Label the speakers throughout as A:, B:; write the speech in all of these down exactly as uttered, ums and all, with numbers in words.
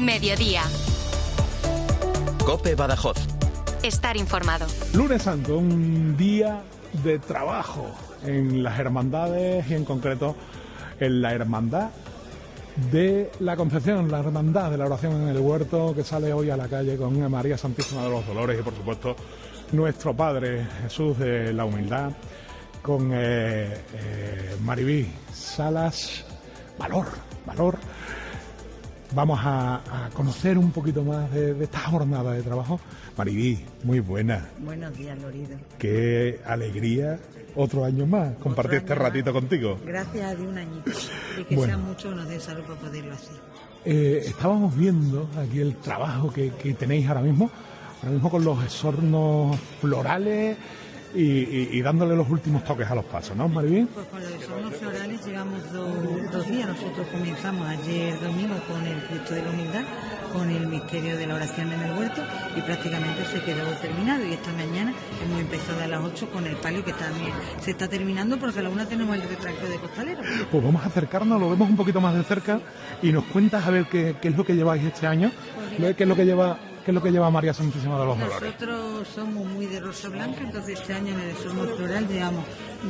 A: Mediodía.
B: COPE Badajoz.
A: Estar informado.
C: Lunes Santo, un día de trabajo en las hermandades y en concreto en la hermandad de la Concepción, la hermandad de la oración en el huerto, que sale hoy a la calle con María Santísima de los Dolores y por supuesto nuestro Padre Jesús de la Humildad, con eh, eh, Maribí Salas. Valor, valor. Vamos a, a conocer un poquito más de, de esta jornada de trabajo. Maribí, muy buena.
D: Buenos días, Lorido.
C: Qué alegría, otro año más, compartir este ratito más contigo.
D: Gracias a Dios, un añito. Y que
C: bueno,
D: sean muchos, nos dé salud para poderlo hacer.
C: Eh, estábamos viendo aquí el trabajo que, que tenéis ahora mismo, ahora mismo con los esornos florales y, y, y dándole los últimos toques a los pasos, ¿no, Maribí?
D: Pues con los esornos florales llevamos do, dos días. Nosotros comenzamos ayer domingo con el Cristo de la Humildad, con el misterio de la oración en el huerto y prácticamente se quedó terminado, y esta mañana hemos empezado a las ocho con el palio, que también se está terminando porque a la una tenemos el retrato de costalero.
C: Pues vamos a acercarnos, lo vemos un poquito más de cerca y nos cuentas a ver qué, qué es lo que lleváis este año, pues qué es lo que lleva qué es lo que lleva María Santísima de los Dolores.
D: Nosotros somos muy de rosa blanca, entonces este año en el esorno floral llevamos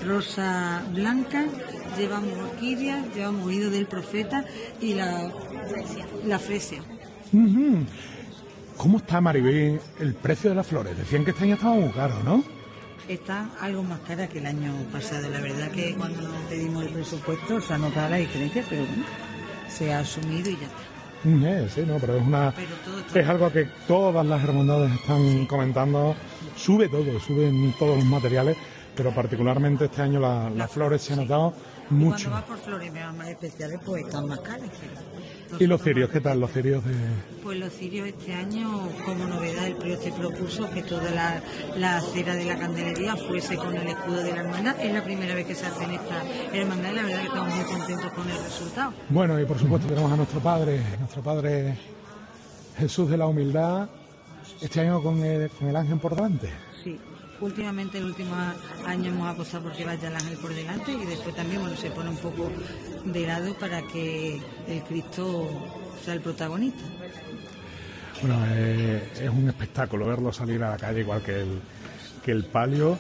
D: rosa blanca, llevamos orquídea, llevamos oído del profeta y la fresia. La fresia.
C: Uh-huh. ¿Cómo está, Maribí, el precio de las flores? Decían que este año estaba muy caro, ¿no?
D: Está algo más cara que el año pasado. La verdad que cuando nos pedimos el presupuesto se ha notado la diferencia, pero bueno, se ha asumido y ya está.
C: Eh, sí, no, pero es una pero es algo que todas las hermandades están sí. comentando. Sube todo, suben todos los materiales, pero particularmente este año la, las la flores se han notado sí. mucho.
D: Y cuando vas por flores más especiales, pues están más caras.
C: ¿Y los cirios? ¿Qué tal los cirios? De...
D: Pues los cirios este año, como novedad, el prior se propuso que toda la, la cera de la candelería fuese con el escudo de la hermandad. Es la primera vez que se hace en esta hermandad y la verdad que estamos muy contentos con el resultado.
C: Bueno, y por supuesto tenemos a nuestro Padre, nuestro Padre Jesús de la Humildad, este año con el, con el ángel por delante.
D: Sí. Últimamente, el último año hemos apostado porque vaya el ángel por delante y después también bueno, se pone un poco de lado para que el Cristo sea el protagonista.
C: Bueno, eh, es un espectáculo verlo salir a la calle igual que el, que el palio,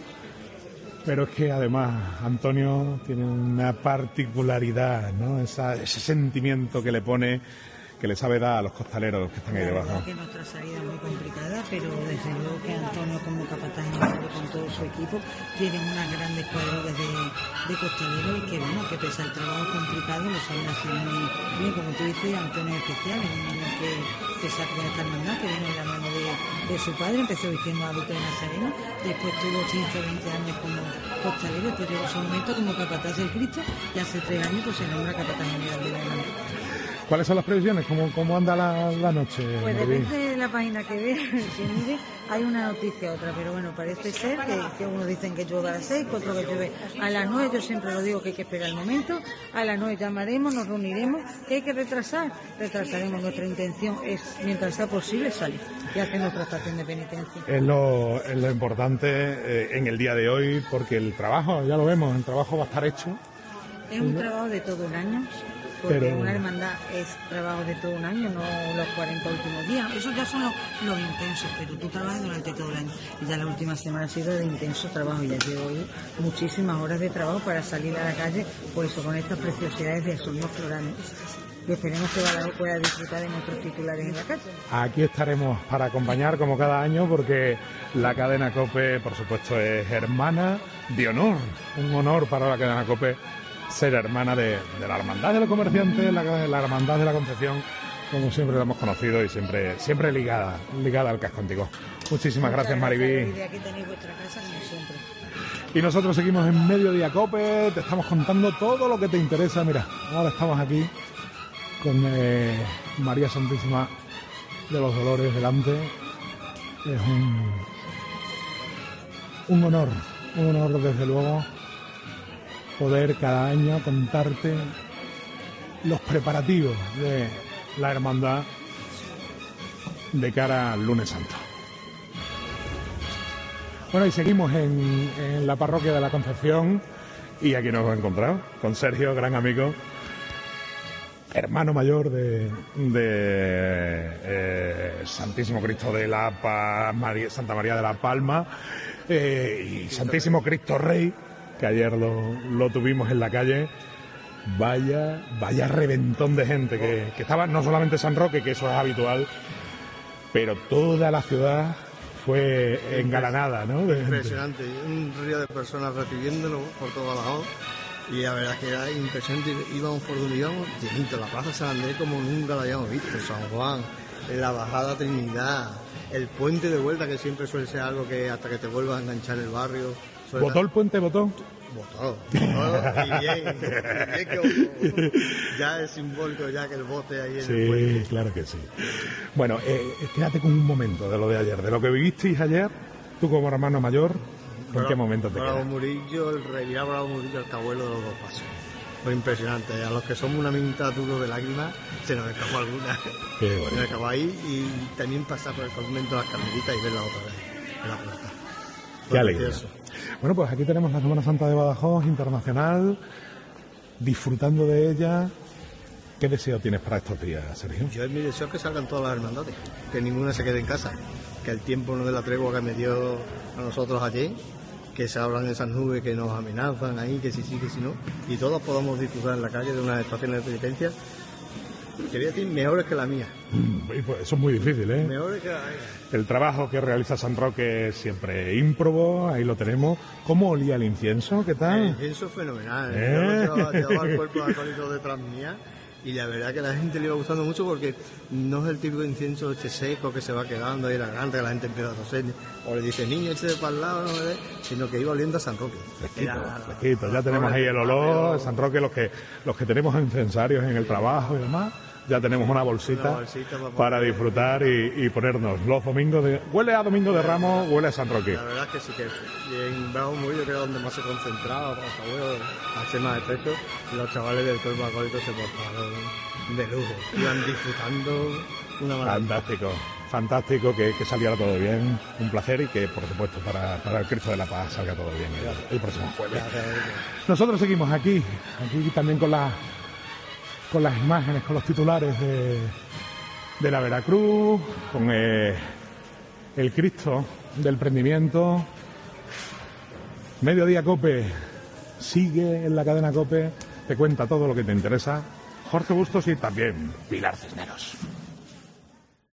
C: pero es que además Antonio tiene una particularidad, ¿no? Esa, ese sentimiento que le pone, que le sabe dar a los costaleros que están ahí
D: la
C: debajo.
D: La verdad que nuestra salida es muy complicada, pero desde luego que Antonio como capataz general con todo su equipo tienen unas grandes cuadrillas de, de costaleros y que bueno, que pese al trabajo complicado lo saben hacer muy bien. Como tú dices, Antonio es especial, es un niño que, que saca de esta hermandad, que viene de la mano de, de su padre, empezó vistiendo hábito de nazareno, después tuvo quince o veinte años como costalero, después llegó su momento como capataz del Cristo y hace tres años pues se nombra capataz general de la hermandad.
C: ¿Cuáles son las previsiones? ¿Cómo, cómo anda la, la noche?
D: Pues depende de la página que vea, que mire, hay una noticia otra, pero bueno, parece ser que, que unos dicen que llueve a las seis, otros que llueve a las nueve, yo siempre lo digo que hay que esperar el momento, a las nueve llamaremos, nos reuniremos, que hay que retrasar, retrasaremos, nuestra intención es, mientras sea posible, salir y hacer nuestra estación de penitencia.
C: Es lo, es lo importante eh, en el día de hoy, porque el trabajo, ya lo vemos, el trabajo va a estar hecho.
D: Es un trabajo de todo un año. Porque
C: Pero...
D: una hermandad es trabajo de todo un año, no los cuarenta últimos días. Eso ya son los, los intensos, pero tú trabajas durante todo el año. Y ya la última semana ha sido de intenso trabajo. Ya llevo hoy muchísimas horas de trabajo para salir a la calle, por eso con estas preciosidades de esornos florales. Y esperemos que Badajoz pueda disfrutar de nuestros titulares en la calle.
C: Aquí estaremos para acompañar como cada año, porque la cadena COPE, por supuesto, es hermana de honor. Un honor para la cadena COPE ser hermana de, de la hermandad de los comerciantes, la, la hermandad de la Concepción, como siempre la hemos conocido y siempre siempre ligada, ligada al casco antiguo. Muchísimas gracias, Maribí.
D: Aquí tenéis vuestra casa, como siempre.
C: Y nosotros seguimos en Mediodía COPE, te estamos contando todo lo que te interesa. Mira, ahora estamos aquí con eh, María Santísima de los Dolores delante. Es un, un honor, un honor desde luego poder cada año contarte los preparativos de la hermandad de cara al Lunes Santo. Bueno, y seguimos en, en la parroquia de la Concepción y aquí nos hemos encontrado con Sergio, gran amigo, hermano mayor de, de eh, Santísimo Cristo de la pa, María, Santa María de la Palma eh, y Santísimo Cristo Rey, que ayer lo, lo tuvimos en la calle. Vaya, vaya reventón de gente que, que estaba, no solamente San Roque, que eso es habitual, pero toda la ciudad fue engalanada, ¿no?
B: Impresionante, un río de personas recibiéndolo por todo Badajoz. Y la verdad es que era impresionante, íbamos por donde íbamos, llenito, la Plaza San Andrés como nunca la habíamos visto, San Juan, la Bajada Trinidad, el puente de vuelta, que siempre suele ser algo que hasta que te vuelvas a enganchar el barrio.
C: ¿Votó
B: dar...
C: el puente, votó?
B: Votó, votó, y bien, y bien que votó. Ya es simbólico ya que el vote ahí en
C: sí,
B: el puente.
C: Sí, claro que sí. Bueno, eh, quédate con un momento de lo de ayer, de lo que vivisteis ayer, tú como hermano mayor. ¿En
B: Bravo,
C: qué momento te
B: Bravo
C: quedas?
B: Murillo, el revirar Bravo Murillo, el cabuelo de los dos pasos. Fue impresionante. A los que somos una minta duro de lágrimas, se nos escapó alguna.
C: Qué
B: Se nos
C: bonito.
B: escapó ahí y también pasar por el convento de las Carmelitas y verla otra vez en la puerta.
C: Qué alegría. Bueno, pues aquí tenemos la Semana Santa de Badajoz, internacional, disfrutando de ella. ¿Qué deseo tienes para estos días, Sergio?
B: Yo mi deseo es que salgan todas las hermandades, que ninguna se quede en casa, que el tiempo no dé la tregua que me dio a nosotros ayer, que se abran esas nubes que nos amenazan ahí, que si sí, que si no, y todos podamos disfrutar en la calle de unas estaciones de penitencia, quería decir, mejores que la mía.
C: Mm, pues eso es muy difícil, ¿eh?
B: Mejores que la mía.
C: El trabajo que realiza San Roque es siempre ímprobo, ahí lo tenemos. ¿Cómo olía el incienso? ¿Qué tal?
B: El incienso es fenomenal.
C: ¿Eh?
B: Yo llevaba, llevaba el cuerpo de acólito detrás mía y la verdad que a la gente le iba gustando mucho porque no es el típico incienso este seco que se va quedando ahí en la garganta, que la gente empieza a toser o le dice, niño, este de para el lado, no me ve", sino que iba oliendo a San Roque.
C: Fresquito,
B: Era-
C: fresquito. Ya tenemos ahí el olor de San Roque, los que, los que tenemos incensarios en el trabajo y demás. Ya tenemos una bolsita,
B: Una bolsita para
C: para
B: poner-
C: disfrutar y, y ponernos los domingos de... Huele a Domingo de Ramos, huele a San Roque.
B: La verdad es que sí que y en Bravo Murillo, que era donde más se concentraba para los abuelos, a ser más estrecho, los chavales del cuerpo acólito se portaron de lujo, iban disfrutando una maravilla.
C: Fantástico, fantástico que, que saliera todo bien, un placer y que por supuesto para, para el Cristo de la Paz salga todo bien el, el próximo jueves. Nosotros seguimos aquí, aquí también con la con las imágenes, con los titulares de, de la Veracruz, con eh, el Cristo del Prendimiento. Mediodía Cope sigue en la cadena Cope, te cuenta todo lo que te interesa. Jorge Bustos y también Pilar Cisneros.